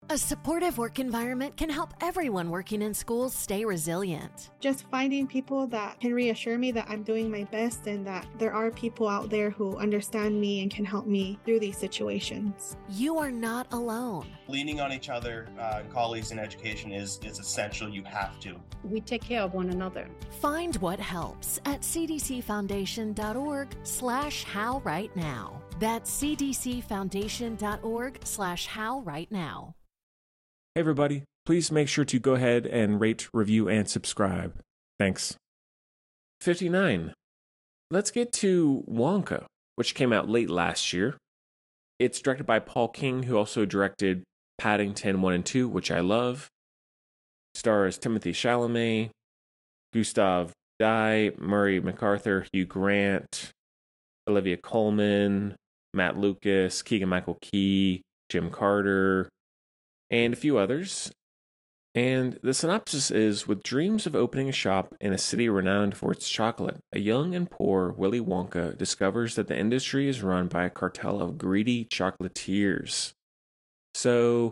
A supportive work environment can help everyone working in schools stay resilient. Just finding people that can reassure me that I'm doing my best and that there are people out there who understand me and can help me through these situations. You are not alone. Leaning on each other and colleagues in education is essential. You have to. We take care of one another. Find what helps at cdcfoundation.org/howrightnow. That's cdcfoundation.org/howrightnow. Hey everybody, please make sure to go ahead and rate, review, and subscribe. Thanks. 59. Let's get to Wonka, which came out late last year. It's directed by Paul King, who also directed Paddington 1 and 2, which I love. Stars Timothée Chalamet, Gustav Dye, Murray MacArthur, Hugh Grant, Olivia Colman, Matt Lucas, Keegan-Michael Key, Jim Carter, and a few others. And the synopsis is, with dreams of opening a shop in a city renowned for its chocolate, a young and poor Willy Wonka discovers that the industry is run by a cartel of greedy chocolatiers. So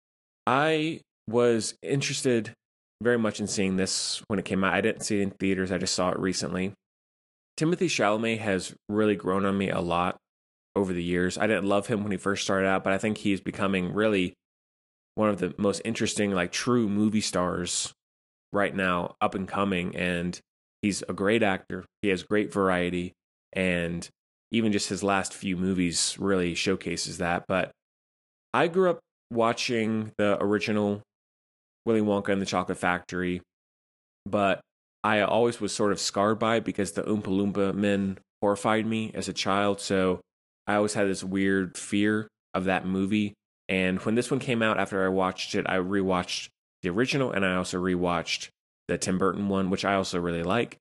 I was interested very much in seeing this when it came out. I didn't see it in theaters, I just saw it recently. Timothée Chalamet has really grown on me a lot over the years. I didn't love him when he first started out, but I think he's becoming really one of the most interesting, like, true movie stars right now, up and coming. And he's a great actor. He has great variety. And even just his last few movies really showcases that. But I grew up watching the original Willy Wonka and the Chocolate Factory. But I always was sort of scarred by it because the Oompa Loompa men horrified me as a child. So I always had this weird fear of that movie. And when this one came out, after I watched it, I rewatched the original, and I also rewatched the Tim Burton one, which I also really like.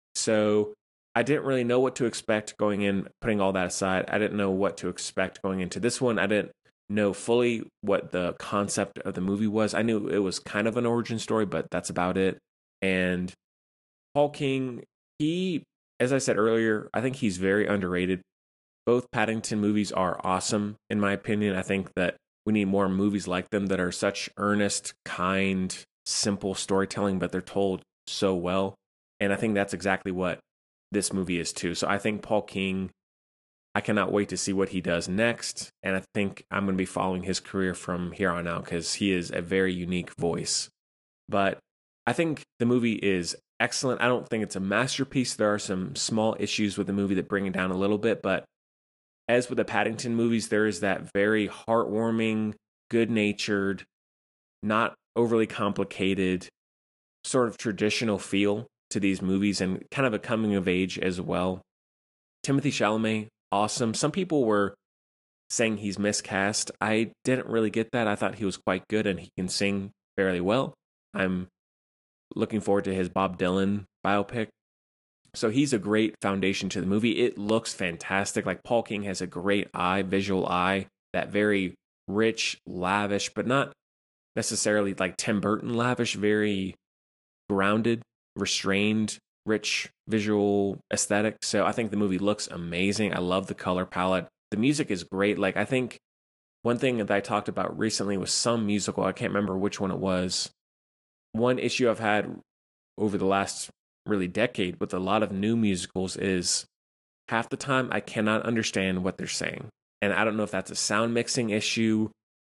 So I didn't really know what to expect going in, putting all that aside. I didn't know what to expect going into this one. I didn't know fully what the concept of the movie was. I knew it was kind of an origin story, but that's about it. And Paul King, he, as I said earlier, I think he's very underrated. Both Paddington movies are awesome, in my opinion. I think that we need more movies like them that are such earnest, kind, simple storytelling, but they're told so well. And I think that's exactly what this movie is too. So I think Paul King, I cannot wait to see what he does next. And I think I'm going to be following his career from here on out because he is a very unique voice. But I think the movie is excellent. I don't think it's a masterpiece. There are some small issues with the movie that bring it down a little bit, but as with the Paddington movies, there is that very heartwarming, good-natured, not overly complicated, sort of traditional feel to these movies, and kind of a coming of age as well. Timothée Chalamet, awesome. Some people were saying he's miscast. I didn't really get that. I thought he was quite good, and he can sing fairly well. I'm looking forward to his Bob Dylan biopic. So he's a great foundation to the movie. It looks fantastic. Like, Paul King has a great eye, visual eye, that very rich, lavish, but not necessarily like Tim Burton lavish, very grounded, restrained, rich visual aesthetic. So I think the movie looks amazing. I love the color palette. The music is great. Like, I think one thing that I talked about recently was some musical. I can't remember which one it was. One issue I've had over the last really decade with a lot of new musicals is half the time I cannot understand what they're saying. And I don't know if that's a sound mixing issue,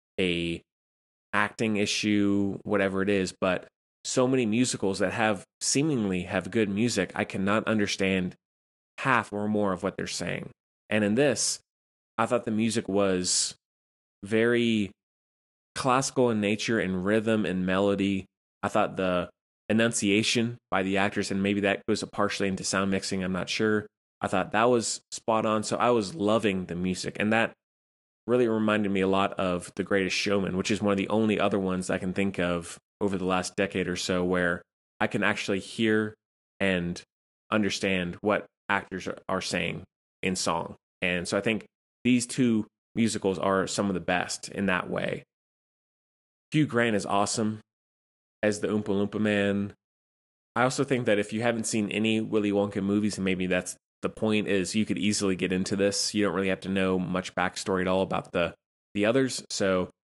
a acting issue, whatever it is, but so many musicals that seemingly have good music, I cannot understand half or more of what they're saying. And in this, I thought the music was very classical in nature and rhythm and melody. I thought the enunciation by the actors, and maybe that goes partially into sound mixing, I'm not sure. I thought that was spot on. So I was loving the music, and that really reminded me a lot of The Greatest Showman, which is one of the only other ones I can think of over the last decade or so where I can actually hear and understand what actors are saying in song. And so I think these two musicals are some of the best in that way. Hugh Grant is awesome as the Oompa Loompa Man. I also think that if you haven't seen any Willy Wonka movies, and maybe that's the point, is you could easily get into this. You don't really have to know much backstory at all about the others. So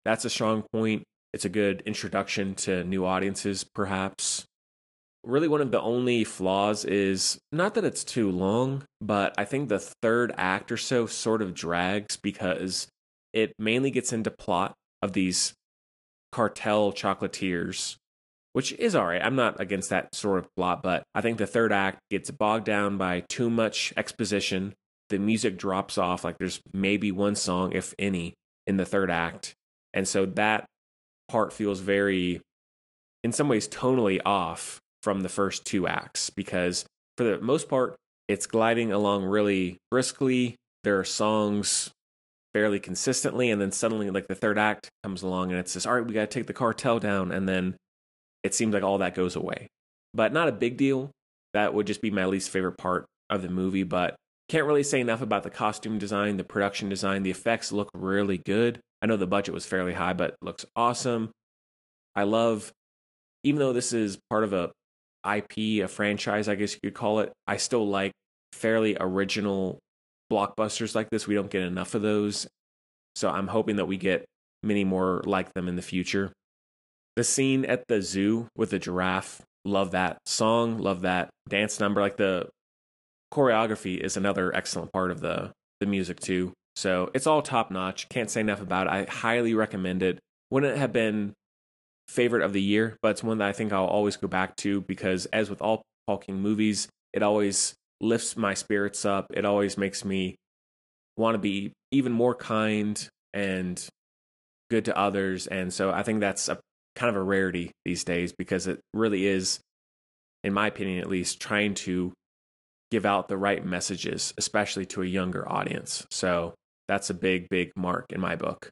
that's a strong point. It's a good introduction to new audiences, perhaps. Really, one of the only flaws is not that it's too long, but I think the third act or so sort of drags because it mainly gets into plot of these cartel chocolatiers, which is all right. I'm not against that sort of plot, but I think the third act gets bogged down by too much exposition. The music drops off, like there's maybe one song, if any, in the third act. And so that part feels very, in some ways, tonally off from the first two acts, because for the most part, it's gliding along really briskly. There are songs fairly consistently, and then suddenly, like, the third act comes along and it says, all right, we got to take the cartel down, and then it seems like all that goes away. But not a big deal. That would just be my least favorite part of the movie, but can't really say enough about the costume design, the production design. The effects look really good. I know the budget was fairly high, but it looks awesome. I love, even though this is part of a IP, a franchise, I guess you could call it, I still like fairly original blockbusters like this. We don't get enough of those. So I'm hoping that we get many more like them in the future. The scene at the zoo with the giraffe, love that song, love that dance number. Like, the choreography is another excellent part of the music too. So it's all top notch. Can't say enough about it. I highly recommend it. Wouldn't have been favorite of the year, but it's one that I think I'll always go back to because, as with all Paul King movies, it always lifts my spirits up. It always makes me want to be even more kind and good to others. And so I think that's a kind of a rarity these days, because it really is, in my opinion at least, trying to give out the right messages, especially to a younger audience. So that's a big, big mark in my book.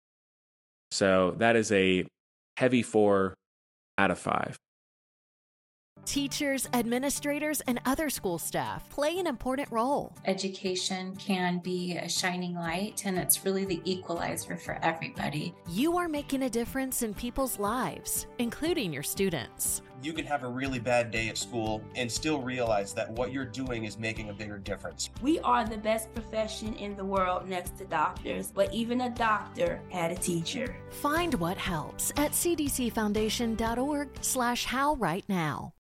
So that is a heavy 4 out of 5. Teachers, administrators, and other school staff play an important role. Education can be a shining light, and it's really the equalizer for everybody. You are making a difference in people's lives, including your students. You can have a really bad day at school and still realize that what you're doing is making a bigger difference. We are the best profession in the world next to doctors, but even a doctor had a teacher. Find what helps at cdcfoundation.org/how right now.